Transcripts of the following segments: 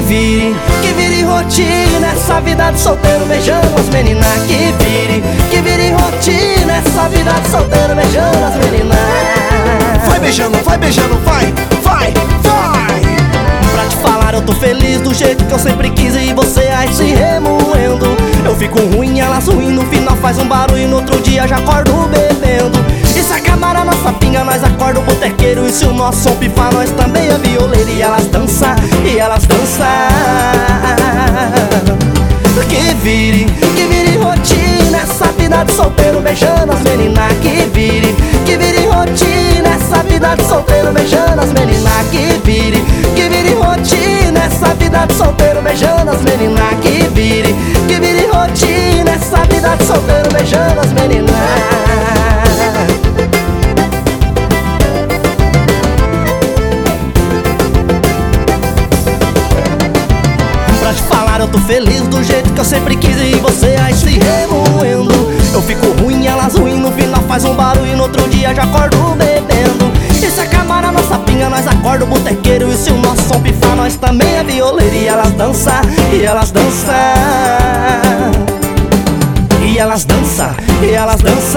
que vire rotina essa vida de solteiro beijando as meninas. Que vire rotina essa vida de solteiro beijando as meninas. Vai beijando, vai beijando, vai, vai, vai. Pra te falar eu tô feliz do jeito que eu sempre quis e você aí se remoendo. Eu fico ruim, elas ruim, no final faz um barulho e no outro dia já acordo bebendo. E se acabar a nossa pinga, nós acorda o botequeiro. E se o nosso som pifar, nós também é violeiro. E elas dançam, e elas dançam. Que vire rotina essa vida de solteiro beijando as meninas. Que vire rotina essa vida de solteiro beijando as meninas. Que vire rotina essa vida de solteiro beijando as meninas. Que vire rotina essa vida de solteiro beijando as meninas. Eu tô feliz do jeito que eu sempre quis e você aí se remoendo. Eu fico ruim, elas ruim, no final faz um barulho e no outro dia já acordo bebendo. E se acabar a nossa pinga, nós acorda o botequeiro. E se o nosso som pifar, nós também é violeiro. E elas dançam, e elas dançam. E elas dançam, e elas dançam.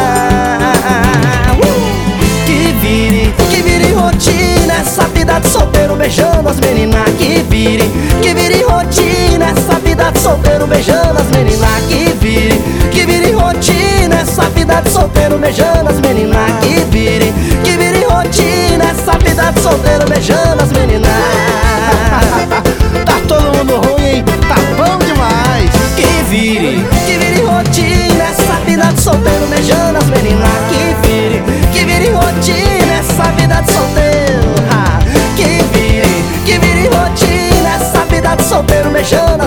Que vire rotina essa vida de solteiro beijando as meninas. Que vire rotina essa vida de solteiro beijando as meninas. Que vire rotina essa vida de solteiro beijando as meninas. Que vire rotina essa vida de solteiro beijando as meninas. Tá todo mundo ruim, hein? Tá bom demais. Que vire rotina essa vida de solteiro beijando as meninas. Que vire rotina essa vida de solteiro. Que vire rotina essa vida de solteiro beijando